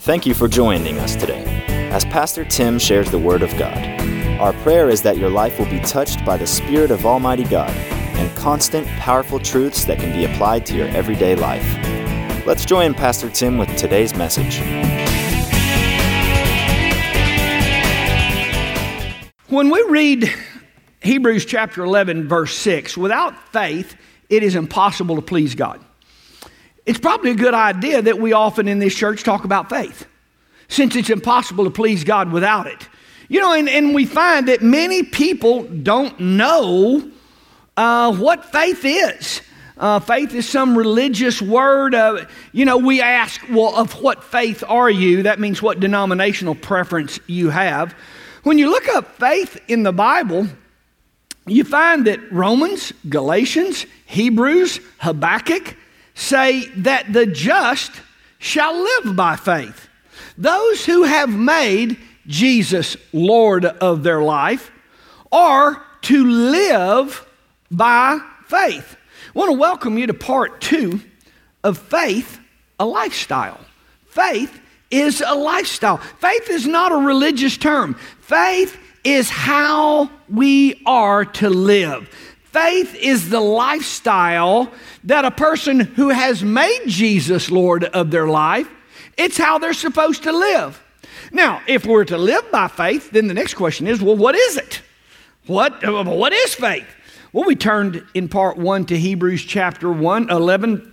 Thank you for joining us today as Pastor Tim shares the Word of God. Our prayer is that your life will be touched by the Spirit of Almighty God and constant, powerful truths that can be applied to your everyday life. Let's join Pastor Tim with today's message. When we read Hebrews chapter 11, verse 6, without faith, it is impossible to please God. It's probably a good idea that we often in this church talk about faith, since it's impossible to please God without it. You know, and we find that many people don't know what faith is. Faith is some religious word. We ask, well, of what faith are you? That means what denominational preference you have. When you look up faith in the Bible, you find that Romans, Galatians, Hebrews, Habakkuk say that the just shall live by faith. Those who have made Jesus Lord of their life are to live by faith. I want to welcome you to part 2 of Faith, a Lifestyle. Faith is a lifestyle. Faith is not a religious term. Faith is how we are to live. Faith is the lifestyle that a person who has made Jesus Lord of their life, it's how they're supposed to live. Now, if we're to live by faith, then the next question is, well, what is it? What is faith? Well, we turned in part 1 to Hebrews chapter 11,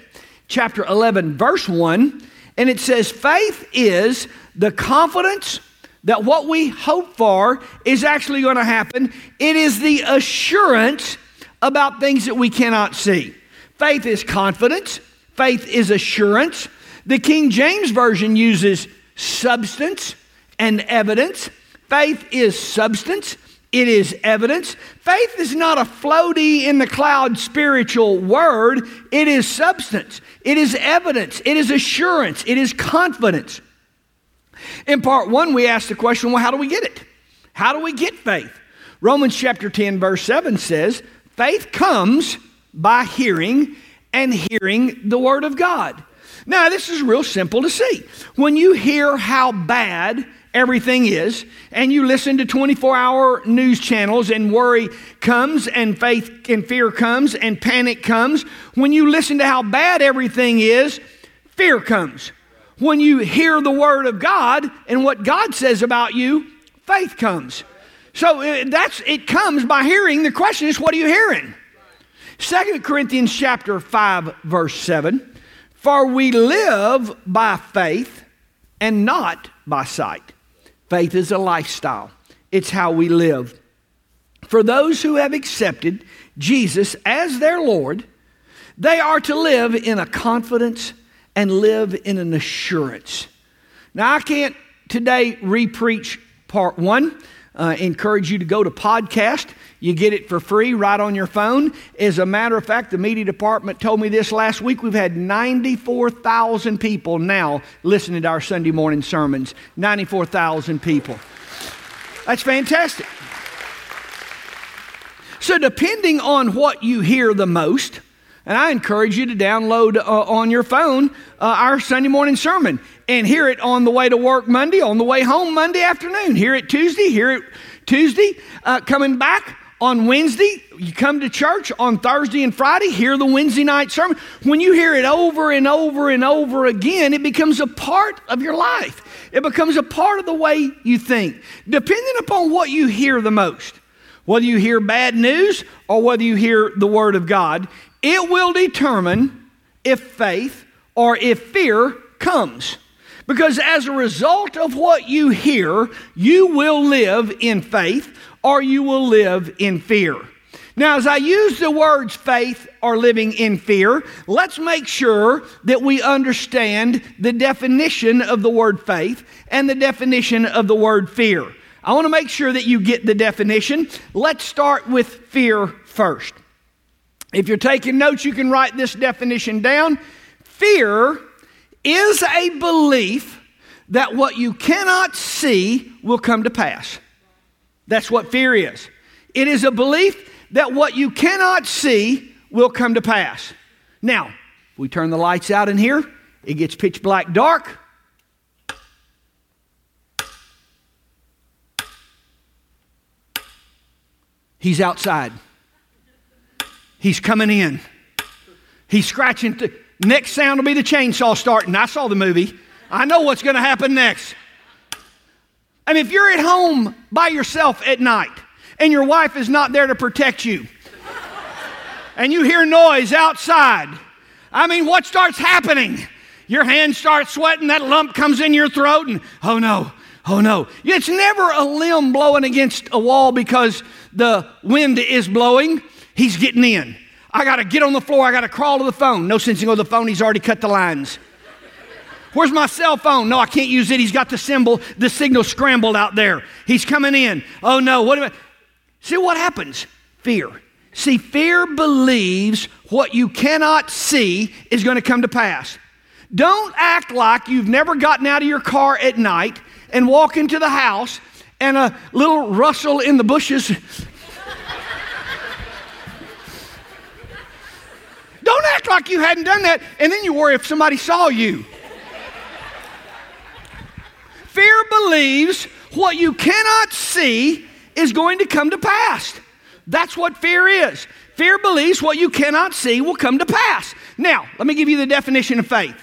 verse 1, and it says, faith is the confidence that what we hope for is actually going to happen. It is the assurance about things that we cannot see. Faith is confidence. Faith is assurance. The King James Version uses substance and evidence. Faith is substance. It is evidence. Faith is not a floaty in the cloud spiritual word. It is substance. It is evidence. It is assurance. It is confidence. In part 1, we asked the question, well, how do we get it? How do we get faith? Romans chapter 10, verse 7 says, faith comes by hearing, and hearing the Word of God. Now, this is real simple to see. When you hear how bad everything is, and you listen to 24-hour news channels, and worry comes, and faith and fear comes, and panic comes, when you listen to how bad everything is, fear comes. When you hear the Word of God and what God says about you, faith comes. So it comes by hearing. The question is, what are you hearing? 2 Corinthians chapter 5, verse 7, for we live by faith and not by sight. Faith is a lifestyle. It's how we live. For those who have accepted Jesus as their Lord, they are to live in a confidence and live in an assurance. Now, I can't today re-preach part 1. Encourage you to go to podcast. You get it for free right on your phone. As a matter of fact, the media department told me this last week. We've had 94,000 people now listening to our Sunday morning sermons. 94,000 people. That's fantastic. So depending on what you hear the most, and I encourage you to download on your phone our Sunday morning sermon and hear it on the way to work Monday, on the way home Monday afternoon. Hear it Tuesday, coming back on Wednesday. You come to church on Thursday and Friday, hear the Wednesday night sermon. When you hear it over and over and over again, it becomes a part of your life. It becomes a part of the way you think, depending upon what you hear the most. Whether you hear bad news or whether you hear the Word of God, it will determine if faith or if fear comes. Because as a result of what you hear, you will live in faith or you will live in fear. Now, as I use the words faith or living in fear, let's make sure that we understand the definition of the word faith and the definition of the word fear. I want to make sure that you get the definition. Let's start with fear first. If you're taking notes, you can write this definition down. Fear is a belief that what you cannot see will come to pass. That's what fear is. It is a belief that what you cannot see will come to pass. Now, we turn the lights out in here, it gets pitch black dark. He's outside. He's coming in. He's scratching. Next sound will be the chainsaw starting. I saw the movie. I know what's going to happen next. I mean, if you're at home by yourself at night and your wife is not there to protect you and you hear noise outside, I mean, what starts happening? Your hands start sweating, that lump comes in your throat, and oh no. It's never a limb blowing against a wall because the wind is blowing. He's getting in. I got to get on the floor. I got to crawl to the phone. No sense in going to the phone. He's already cut the lines. Where's my cell phone? No, I can't use it. He's got the signal scrambled out there. He's coming in. Oh no, what am I? See what happens? Fear. See, fear believes what you cannot see is going to come to pass. Don't act like you've never gotten out of your car at night and walk into the house and a little rustle in the bushes. Don't act like you hadn't done that, and then you worry if somebody saw you. Fear believes what you cannot see is going to come to pass. That's what fear is. Fear believes what you cannot see will come to pass. Now, let me give you the definition of faith.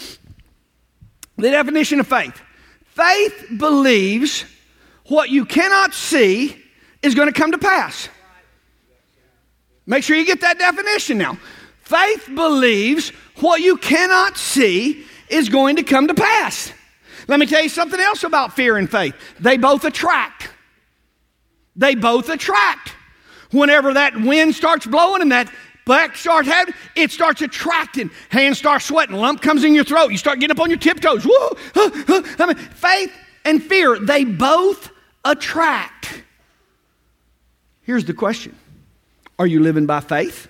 The definition of faith. Faith believes what you cannot see is going to come to pass. Make sure you get that definition now. Faith believes what you cannot see is going to come to pass. Let me tell you something else about fear and faith. They both attract. They both attract. Whenever that wind starts blowing and that black starts happening, it starts attracting. Hands start sweating. Lump comes in your throat. You start getting up on your tiptoes. Woo! I mean, faith and fear, they both attract. Here's the question. Are you living by faith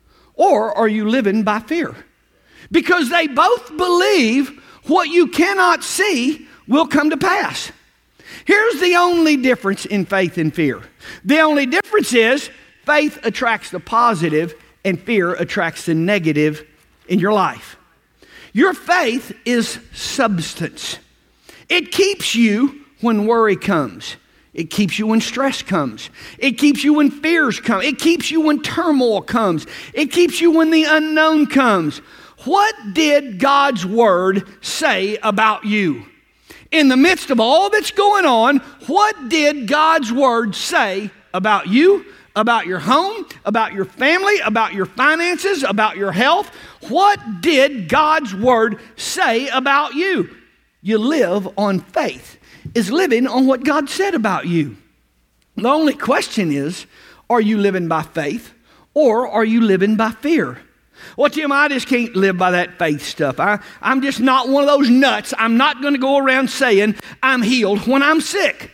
or are you living by fear? Because they both believe what you cannot see will come to pass. Here's the only difference in faith and fear. The only difference is faith attracts the positive and fear attracts the negative in your life. Your faith is substance. It keeps you when worry comes. It keeps you when stress comes. It keeps you when fears come. It keeps you when turmoil comes. It keeps you when the unknown comes. What did God's Word say about you? In the midst of all that's going on, what did God's Word say about you, about your home, about your family, about your finances, about your health? What did God's Word say about you? You live on faith. Is living on what God said about you. The only question is, are you living by faith or are you living by fear? Well, Tim, I just can't live by that faith stuff. I'm just not one of those nuts. I'm not going to go around saying I'm healed when I'm sick.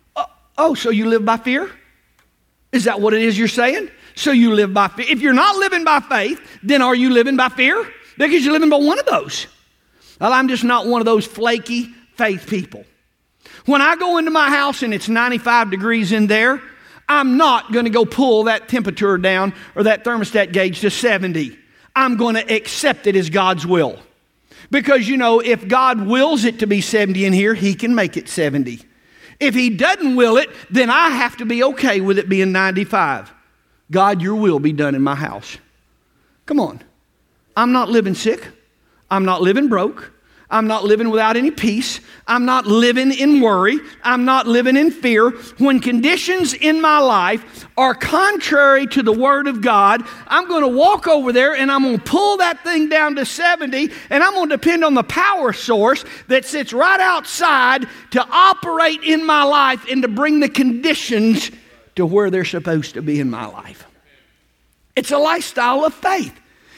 Oh, so you live by fear? Is that what it is you're saying? So you live by fear. If you're not living by faith, then are you living by fear? Because you're living by one of those. Well, I'm just not one of those flaky faith people. When I go into my house and it's 95 degrees in there, I'm not going to go pull that temperature down or that thermostat gauge to 70. I'm going to accept it as God's will. Because, you know, if God wills it to be 70 in here, He can make it 70. If He doesn't will it, then I have to be okay with it being 95. God, your will be done in my house. Come on. I'm not living sick. I'm not living broke. I'm not living without any peace. I'm not living in worry. I'm not living in fear. When conditions in my life are contrary to the Word of God, I'm going to walk over there and I'm going to pull that thing down to 70 and I'm going to depend on the power source that sits right outside to operate in my life and to bring the conditions to where they're supposed to be in my life. It's a lifestyle of faith.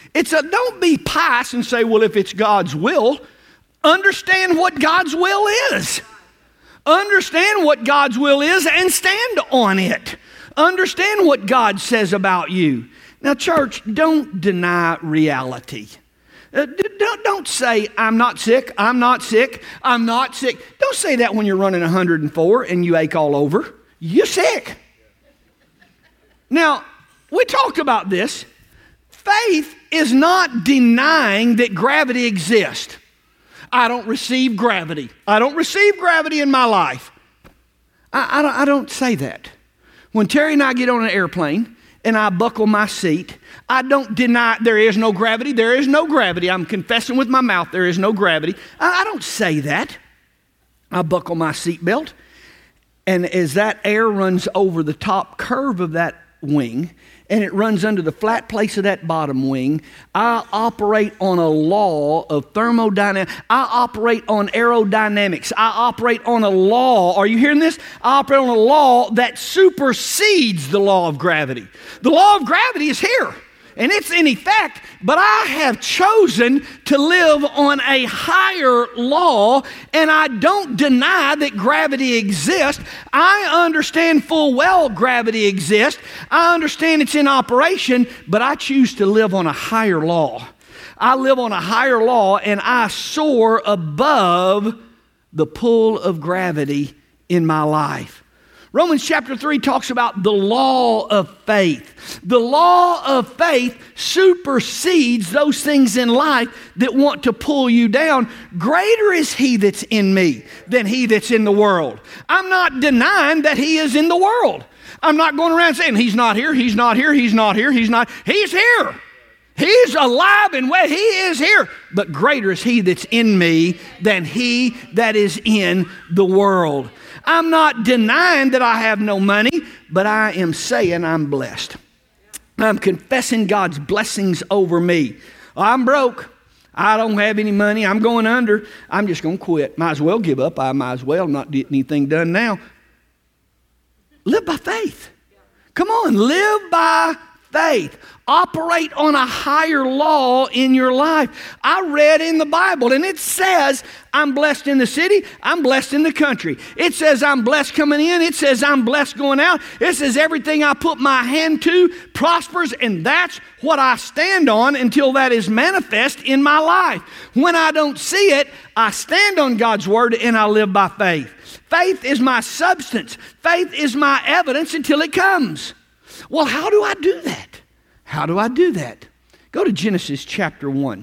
Don't be pious and say, well, if it's God's will. Understand what God's will is. Understand what God's will is and stand on it. Understand what God says about you. Now, church, don't deny reality. Don't say, I'm not sick, I'm not sick, I'm not sick. Don't say that when you're running 104 and you ache all over. You're sick. Now, we talked about this. Faith is not denying that gravity exists. I don't receive gravity. I don't receive gravity in my life. I don't say that. When Terry and I get on an airplane and I buckle my seat, I don't deny there is no gravity. There is no gravity. I'm confessing with my mouth there is no gravity. I don't say that. I buckle my seatbelt, and as that air runs over the top curve of that wing, and it runs under the flat place of that bottom wing, I operate on a law of thermodynamics. I operate on aerodynamics. I operate on a law. Are you hearing this? I operate on a law that supersedes the law of gravity. The law of gravity is here, and it's in effect, but I have chosen to live on a higher law, and I don't deny that gravity exists. I understand full well gravity exists. I understand it's in operation, but I choose to live on a higher law. I live on a higher law, and I soar above the pull of gravity in my life. Romans chapter 3 talks about the law of faith. The law of faith supersedes those things in life that want to pull you down. Greater is He that's in me than he that's in the world. I'm not denying that He is in the world. I'm not going around saying He's not here, He's not here, He's not here, He's not. He's here. He's alive and well. He is here. But greater is He that's in me than he that is in the world. I'm not denying that I have no money, but I am saying I'm blessed. I'm confessing God's blessings over me. I'm broke. I don't have any money. I'm going under. I'm just going to quit. Might as well give up. I might as well not get anything done now. Live by faith. Come on, live by faith. Operate on a higher law in your life. I read in the Bible, and it says I'm blessed in the city, I'm blessed in the country. It says I'm blessed coming in, it says I'm blessed going out. It says everything I put my hand to prospers, and that's what I stand on until that is manifest in my life. When I don't see it, I stand on God's word and I live by faith. Faith is my substance. Faith is my evidence until it comes. Well, how do I do that? How do I do that? Go to Genesis chapter 1.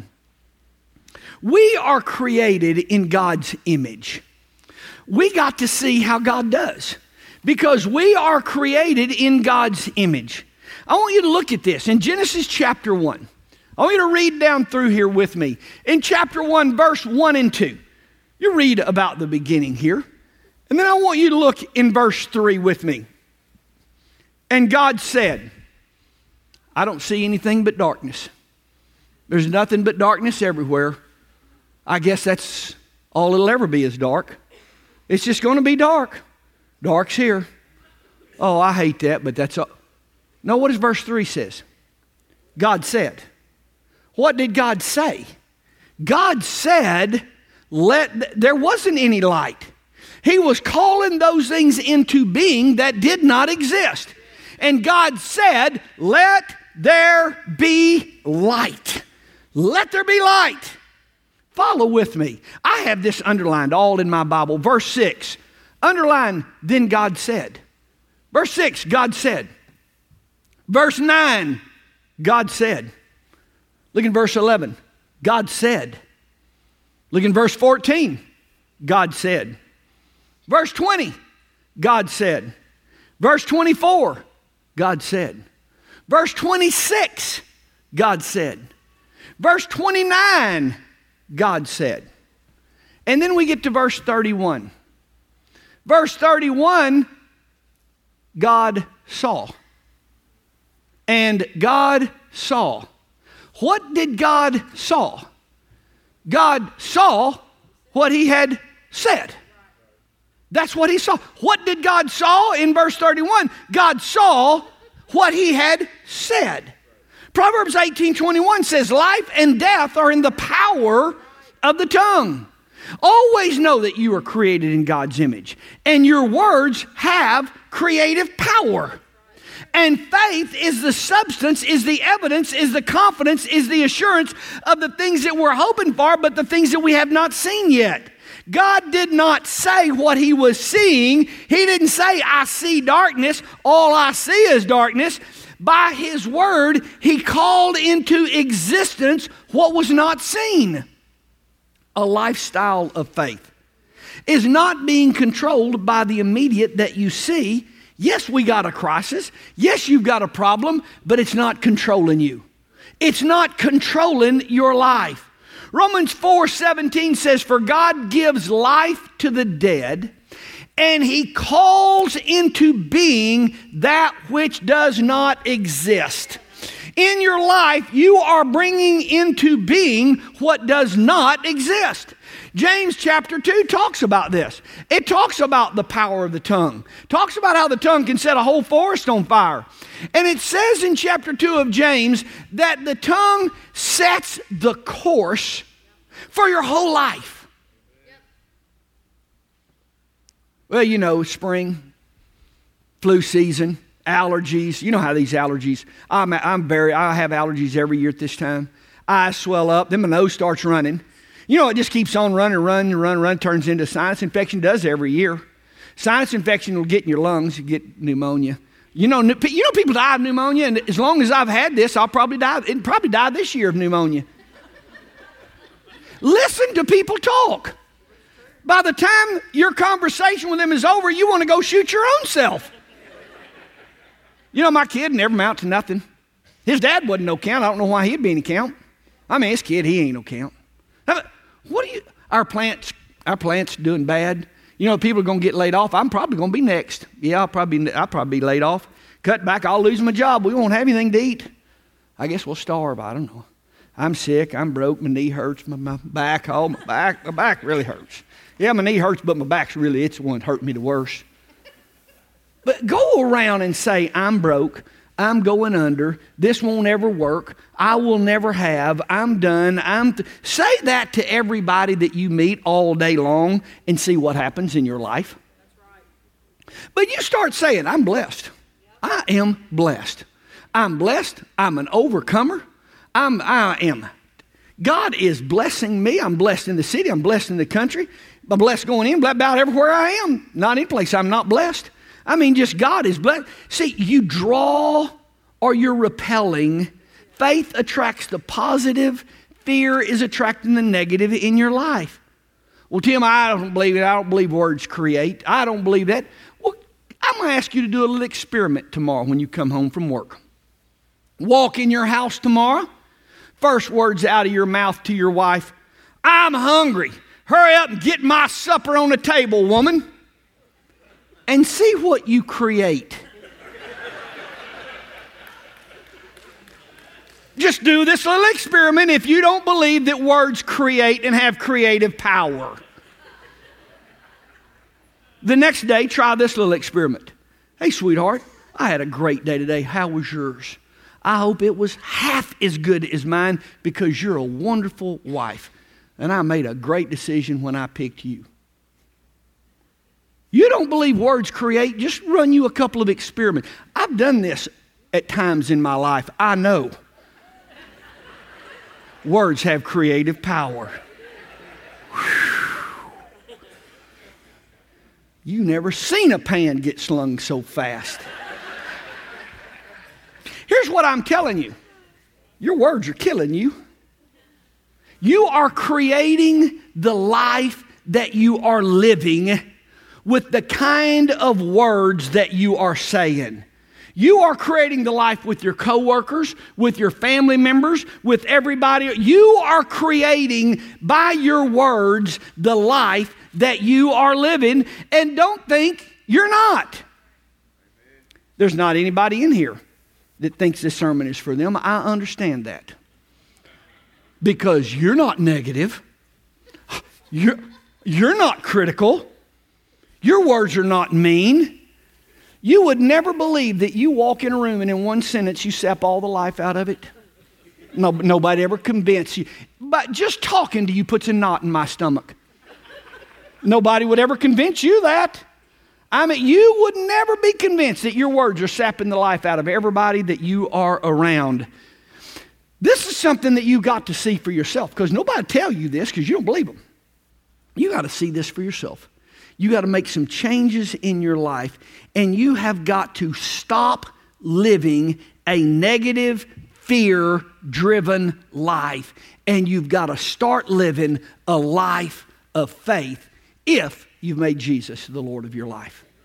We are created in God's image. We got to see how God does because we are created in God's image. I want you to look at this in Genesis chapter 1. I want you to read down through here with me. In chapter 1, verse 1 and 2. You read about the beginning here. And then I want you to look in verse 3 with me. And God said, I don't see anything but darkness. There's nothing but darkness everywhere. I guess that's all it'll ever be is dark. It's just going to be dark. Dark's here. Oh, I hate that, but that's all. No, what does verse 3 says? God said. What did God say? God said, there wasn't any light. He was calling those things into being that did not exist. And God said, let there be light. Let there be light. Follow with me. I have this underlined all in my Bible. Verse 6. Underline, then God said. Verse 6, God said. Verse 9, God said. Look in verse 11. God said. Look in verse 14. God said. Verse 20. God said. Verse 24. God said. Verse 26, God said. Verse 29, God said. And then we get to verse 31. Verse 31, God saw. And God saw. What did God saw? God saw what He had said. That's what He saw. What did God saw in verse 31? God saw what He had said. Proverbs 18:21 says, life and death are in the power of the tongue. Always know that you are created in God's image, and your words have creative power. And faith is the substance, is the evidence, is the confidence, is the assurance of the things that we're hoping for, but the things that we have not seen yet. God did not say what He was seeing. He didn't say, I see darkness. All I see is darkness. By His word, He called into existence what was not seen. A lifestyle of faith is not being controlled by the immediate that you see. Yes, we got a crisis. Yes, you've got a problem, but it's not controlling you. It's not controlling your life. Romans 4:17 says, for God gives life to the dead, and he calls into being that which does not exist. In your life, you are bringing into being what does not exist. James chapter 2 talks about this. It talks about the power of the tongue. Talks about how the tongue can set a whole forest on fire. And it says in chapter 2 of James that the tongue sets the course for your whole life. Well, you know, spring, flu season, allergies. You know how these allergies, I have allergies every year at this time. Eyes swell up, then my nose starts running. You know, it just keeps on running, turns into sinus infection, does every year. Sinus infection will get in your lungs, you get pneumonia. You know people die of pneumonia, and as long as I've had this, I'll probably die. It'll probably die this year of pneumonia. Listen to people talk. By the time your conversation with them is over, you want to go shoot your own self. You know, my kid never amount to nothing. His dad wasn't no count. I don't know why he'd be any count. I mean, his kid, he ain't no count. Our plant's doing bad. You know, people are going to get laid off. I'm probably going to be next. Yeah, I'll probably be laid off. Cut back, I'll lose my job. We won't have anything to eat. I guess we'll starve. I don't know. I'm sick. I'm broke. My knee hurts. My back. Oh, my back really hurts. Yeah, my knee hurts, but my back's really, it's the one that hurt me the worst. But go around and say, I'm broke. I'm going under. This won't ever work. I will never have. I'm done. Say that to everybody that you meet all day long and see what happens in your life. That's right. But you start saying, I'm blessed. I am blessed. I'm blessed. I'm an overcomer. I am. God is blessing me. I'm blessed in the city. I'm blessed in the country. I'm blessed going in, blessed about everywhere I am. Not any place I'm not blessed. I mean, just God is blessed. See, you draw or you're repelling. Faith attracts the positive. Fear is attracting the negative in your life. Well, Tim, I don't believe it. I don't believe words create. I don't believe that. Well, I'm going to ask you to do a little experiment tomorrow when you come home from work. Walk in your house tomorrow. First words out of your mouth to your wife, I'm hungry. Hurry up and get my supper on the table, woman. And see what you create. Just do this little experiment if you don't believe that words create and have creative power. The next day, try this little experiment. Hey, sweetheart, I had a great day today. How was yours? I hope it was half as good as mine because you're a wonderful wife. And I made a great decision when I picked you. You don't believe words create? Just run you a couple of experiments. I've done this at times in my life. I know. Words have creative power. Whew. You never seen a pan get slung so fast. Here's what I'm telling you. Your words are killing you. You are creating the life that you are living with the kind of words that you are saying. You are creating the life with your coworkers, with your family members, with everybody. You are creating by your words the life that you are living, and don't think you're not. There's not anybody in here that thinks this sermon is for them. I understand that. Because you're not negative. You're not critical. Your words are not mean. You would never believe that you walk in a room and in one sentence you sap all the life out of it. Nobody ever convinced you. But just talking to you puts a knot in my stomach. Nobody would ever convince you that. I mean, you would never be convinced that your words are sapping the life out of everybody that you are around. This is something that you got to see for yourself, because nobody tell you this because you don't believe them. You got to see this for yourself. You got to make some changes in your life, and you have got to stop living a negative, fear-driven life, and you've got to start living a life of faith if you've made Jesus the Lord of your life.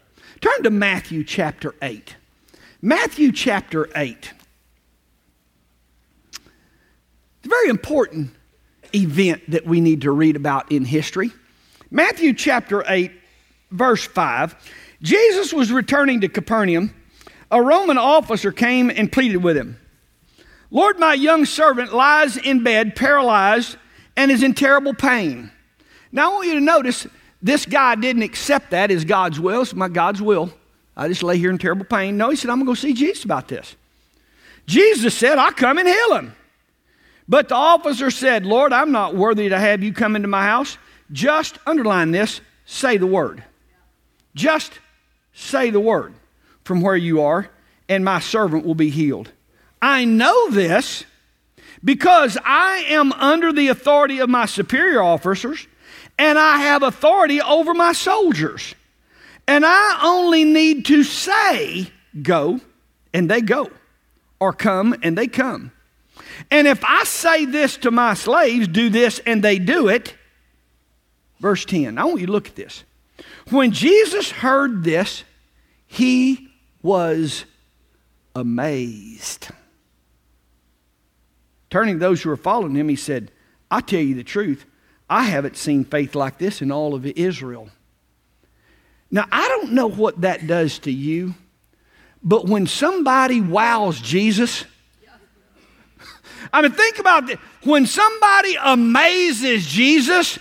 Turn to Matthew chapter 8. Matthew chapter 8. It's a very important event that we need to read about in history. Matthew chapter 8, verse 5. Jesus was returning to Capernaum. A Roman officer came and pleaded with him. Lord, my young servant lies in bed, paralyzed, and is in terrible pain. Now, I want you to notice this guy didn't accept that as God's will. It's my God's will. I just lay here in terrible pain. No, he said, I'm going to go see Jesus about this. Jesus said, I'll come and heal him. But the officer said, Lord, I'm not worthy to have you come into my house. Just, underline this, say the word. Just say the word from where you are, and my servant will be healed. I know this because I am under the authority of my superior officers, and I have authority over my soldiers. And I only need to say, go, and they go, or come, and they come. And if I say this to my slaves, do this, and they do it. Verse 10, I want you to look at this. When Jesus heard this, he was amazed. Turning to those who were following him, he said, I tell you the truth, I haven't seen faith like this in all of Israel. Now, I don't know what that does to you, but when somebody wows Jesus, I mean, think about this. When somebody amazes Jesus,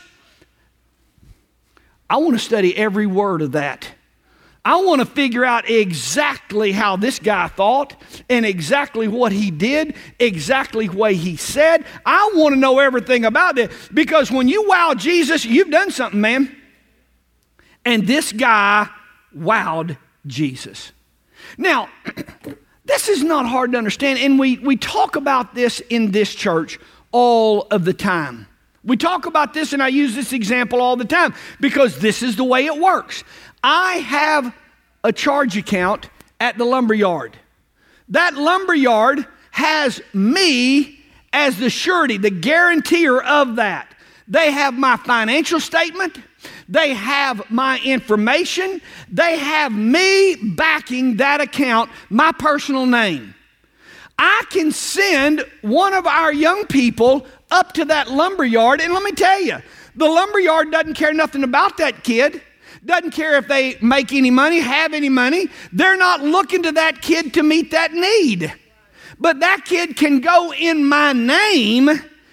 I want to study every word of that. I want to figure out exactly how this guy thought and exactly what he did, exactly what he said. I want to know everything about it because when you wow Jesus, you've done something, man. And this guy wowed Jesus. Now, this is not hard to understand, and we talk about this in this church all of the time. We talk about this, and I use this example all the time because this is the way it works. I have a charge account at the lumber yard. That lumber yard has me as the surety, the guarantor of that. They have my financial statement. They have my information. They have me backing that account, my personal name. I can send one of our young people up to that lumber yard, and let me tell you, the lumber yard doesn't care nothing about that kid. Doesn't care if they make any money, have any money. They're not looking to that kid to meet that need. But that kid can go in my name,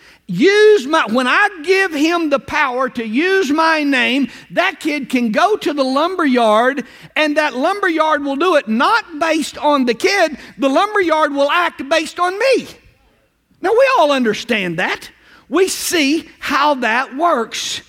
when I give him the power to use my name, that kid can go to the lumber yard, and that lumber yard will do it not based on the kid. The lumber yard will act based on me. Now, we all understand that. We see how that works.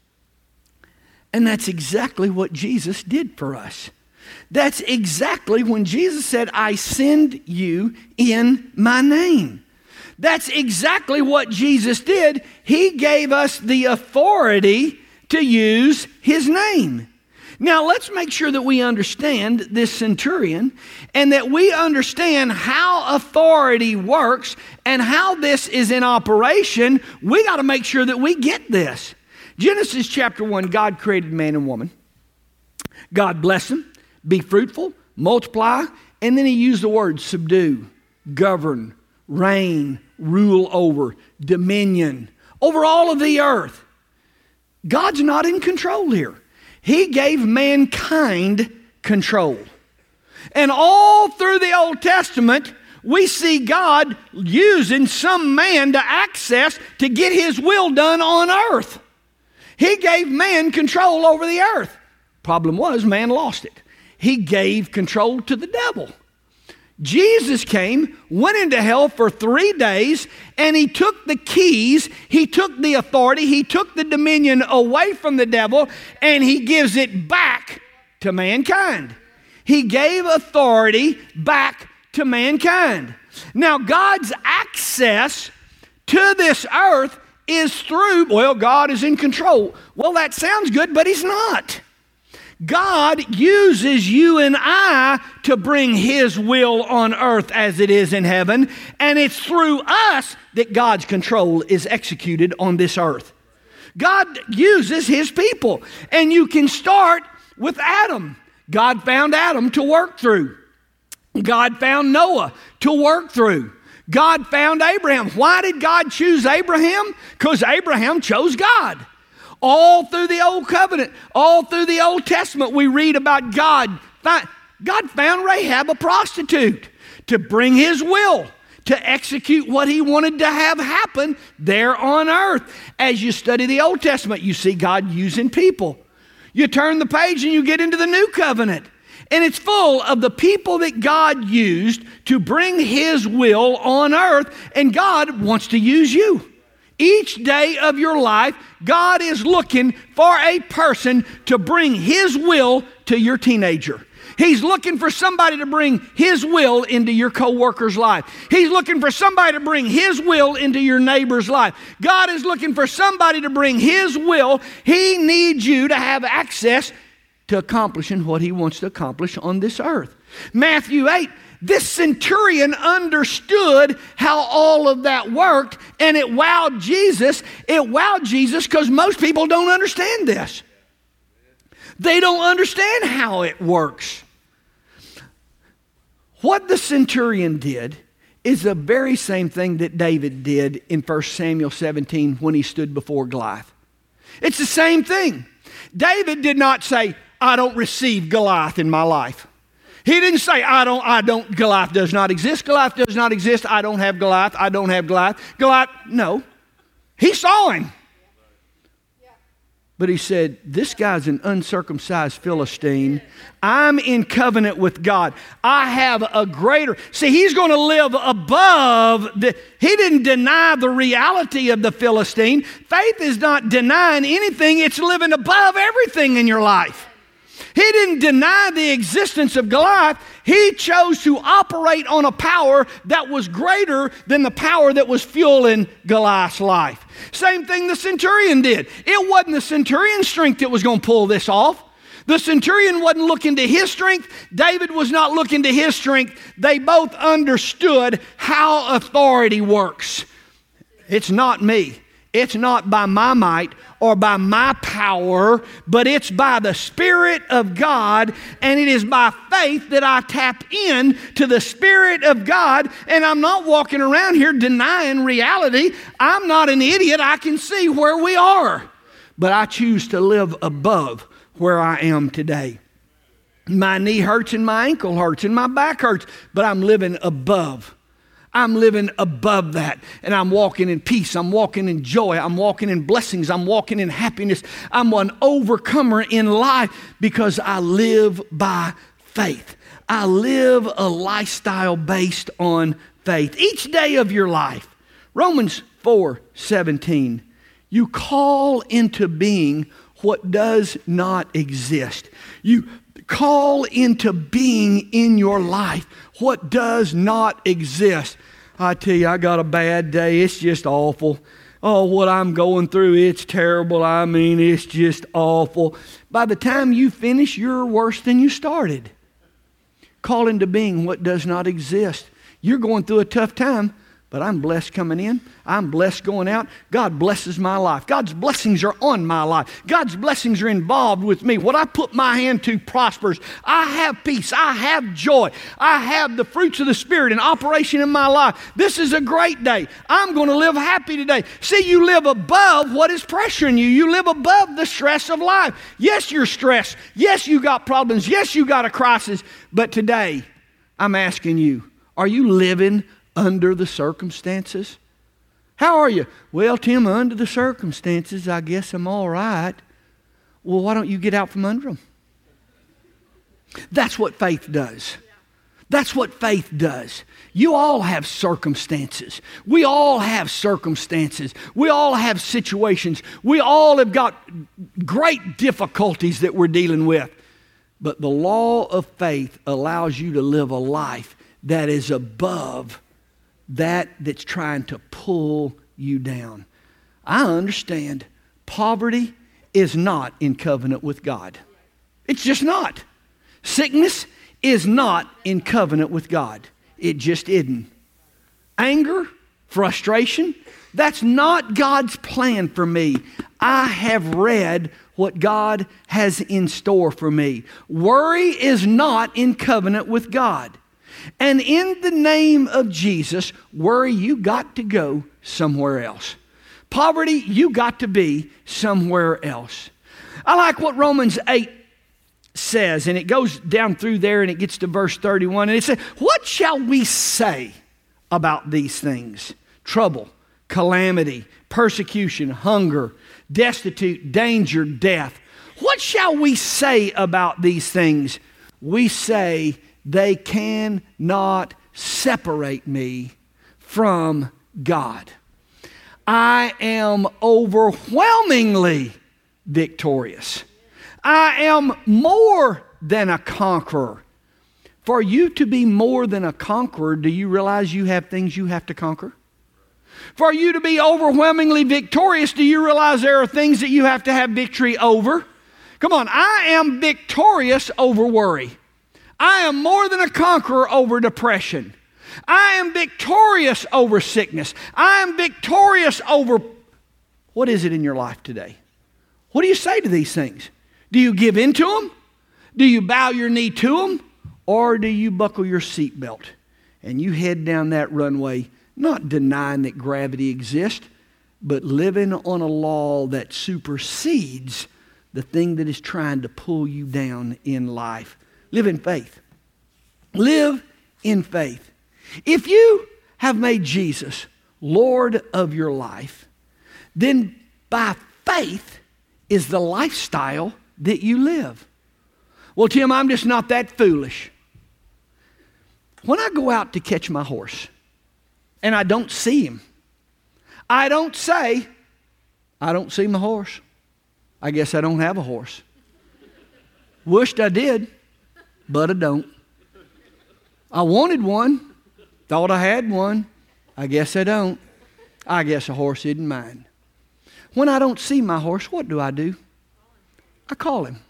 And that's exactly what Jesus did for us. That's exactly when Jesus said, I send you in my name. That's exactly what Jesus did. He gave us the authority to use his name. Now, let's make sure that we understand this centurion and that we understand how authority works and how this is in operation. We got to make sure that we get this. Genesis chapter 1, God created man and woman. God blessed them, be fruitful, multiply, and then he used the word subdue, govern, reign, rule over, dominion, over all of the earth. God's not in control here. He gave mankind control. And all through the Old Testament, we see God using some man to access to get his will done on earth. He gave man control over the earth. Problem was, man lost it. He gave control to the devil. Jesus came, went into hell for 3 days, and he took the keys, he took the authority, he took the dominion away from the devil, and he gives it back to mankind. He gave authority back to mankind. Now, God's access to this earth is through, well, God is in control. Well, that sounds good, but he's not. God uses you and I to bring his will on earth as it is in heaven, and it's through us that God's control is executed on this earth. God uses his people, and you can start with Adam. God found Adam to work through. God found Noah to work through. God found Abraham. Why did God choose Abraham? Because Abraham chose God. All through the Old Covenant, all through the Old Testament, we read about God. God found Rahab a prostitute to bring his will, to execute what he wanted to have happen there on earth. As you study the Old Testament, you see God using people. You turn the page and you get into the New Covenant. And it's full of the people that God used to bring his will on earth. And God wants to use you. Each day of your life, God is looking for a person to bring his will to your teenager. He's looking for somebody to bring his will into your coworker's life. He's looking for somebody to bring his will into your neighbor's life. God is looking for somebody to bring his will. He needs you to have access to accomplishing what he wants to accomplish on this earth. Matthew 8, this centurion understood how all of that worked, and it wowed Jesus. It wowed Jesus because most people don't understand this. They don't understand how it works. What the centurion did is the very same thing that David did in 1 Samuel 17 when he stood before Goliath. It's the same thing. David did not say, I don't receive Goliath in my life. He didn't say, Goliath does not exist. Goliath does not exist. I don't have Goliath. I don't have Goliath. No. He saw him. But he said, this guy's an uncircumcised Philistine. I'm in covenant with God. I have a greater... See, he's going to live above... He didn't deny the reality of the Philistine. Faith is not denying anything. It's living above everything in your life. He didn't deny the existence of Goliath. He chose to operate on a power that was greater than the power that was fueling Goliath's life. Same thing the centurion did. It wasn't the centurion's strength that was going to pull this off. The centurion wasn't looking to his strength. David was not looking to his strength. They both understood how authority works. It's not me. It's not by my might or by my power, but it's by the Spirit of God, and it is by faith that I tap in to the Spirit of God, and I'm not walking around here denying reality. I'm not an idiot. I can see where we are, but I choose to live above where I am today. My knee hurts and my ankle hurts and my back hurts, but I'm living above. I'm living above that, and I'm walking in peace. I'm walking in joy. I'm walking in blessings. I'm walking in happiness. I'm an overcomer in life because I live by faith. I live a lifestyle based on faith. Each day of your life, Romans 4:17, you call into being what does not exist. You call into being in your life what does not exist. I tell you, I got a bad day. It's just awful. Oh, what I'm going through, it's terrible. I mean, it's just awful. By the time you finish, you're worse than you started. Call into being what does not exist. You're going through a tough time, but I'm blessed coming in. I'm blessed going out. God blesses my life. God's blessings are on my life. God's blessings are involved with me. What I put my hand to prospers. I have peace. I have joy. I have the fruits of the Spirit in operation in my life. This is a great day. I'm going to live happy today. See, you live above what is pressuring you. You live above the stress of life. Yes, you're stressed. Yes, you got problems. Yes, you got a crisis. But today, I'm asking you, are you living under the circumstances? How are you? Well, Tim, under the circumstances, I guess I'm all right. Well, why don't you get out from under them? That's what faith does. That's what faith does. You all have circumstances. We all have circumstances. We all have situations. We all have got great difficulties that we're dealing with. But the law of faith allows you to live a life that is above that's trying to pull you down. I understand poverty is not in covenant with God. It's just not. Sickness is not in covenant with God. It just isn't. Anger, frustration, that's not God's plan for me. I have read what God has in store for me. Worry is not in covenant with God. And in the name of Jesus, worry, you got to go somewhere else. Poverty, you got to be somewhere else. I like what Romans 8 says, and it goes down through there and it gets to verse 31, and it says, what shall we say about these things? Trouble, calamity, persecution, hunger, destitute, danger, death. What shall we say about these things? We say they cannot separate me from God. I am overwhelmingly victorious. I am more than a conqueror. For you to be more than a conqueror, do you realize you have things you have to conquer? For you to be overwhelmingly victorious, do you realize there are things that you have to have victory over? Come on, I am victorious over worry. I am more than a conqueror over depression. I am victorious over sickness. I am victorious over... What is it in your life today? What do you say to these things? Do you give in to them? Do you bow your knee to them? Or do you buckle your seatbelt and you head down that runway, not denying that gravity exists, but living on a law that supersedes the thing that is trying to pull you down in life? Live in faith. Live in faith. If you have made Jesus Lord of your life, then by faith is the lifestyle that you live. Well, Tim, I'm just not that foolish. When I go out to catch my horse and I don't see him, I don't say, I don't see my horse. I guess I don't have a horse. Wished I did, but I don't. I wanted one, thought I had one. I guess I don't. I guess a horse isn't mine. When I don't see my horse, what do? I call him.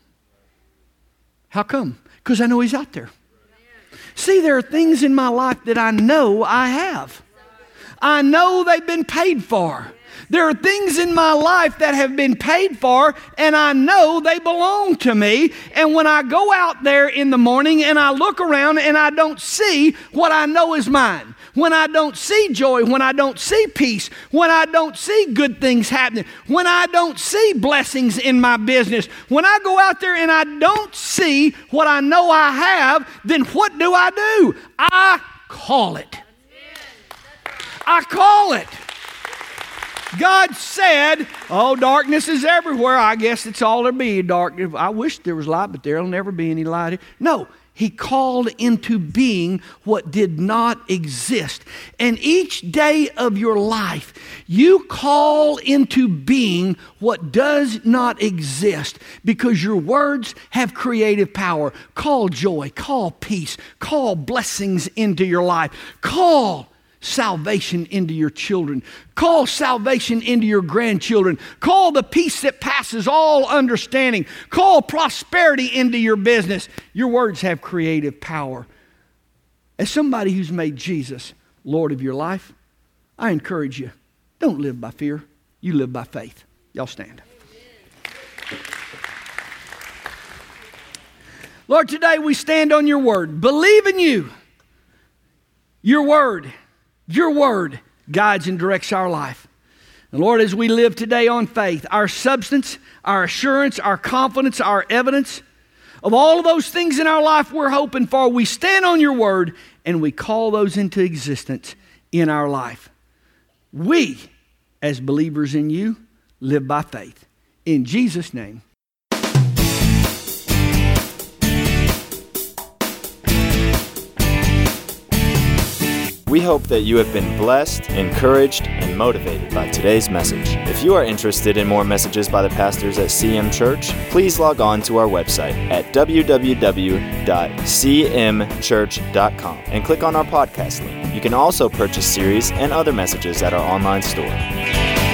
How come? Because I know he's out there. See, there are things in my life that I know I have. I know they've been paid for. There are things in my life that have been paid for, and I know they belong to me. And when I go out there in the morning and I look around and I don't see what I know is mine, when I don't see joy, when I don't see peace, when I don't see good things happening, when I don't see blessings in my business, when I go out there and I don't see what I know I have, then what do? I call it. I call it. God said, oh, darkness is everywhere. I guess it's all there be, darkness. I wish there was light, but there'll never be any light here. No, He called into being what did not exist. And each day of your life, you call into being what does not exist because your words have creative power. Call joy, call peace, call blessings into your life. Call salvation into your children. Call salvation into your grandchildren. Call the peace that passes all understanding. Call prosperity into your business. Your words have creative power. As somebody who's made Jesus Lord of your life, I encourage you, don't live by fear. You live by faith. Y'all stand. Lord, today we stand on your word. Believe in you. Your word guides and directs our life. And Lord, as we live today on faith, our substance, our assurance, our confidence, our evidence of all of those things in our life we're hoping for, we stand on your word and we call those into existence in our life. We, as believers in you, live by faith. In Jesus' name. We hope that you have been blessed, encouraged, and motivated by today's message. If you are interested in more messages by the pastors at CM Church, please log on to our website at www.cmchurch.com and click on our podcast link. You can also purchase series and other messages at our online store.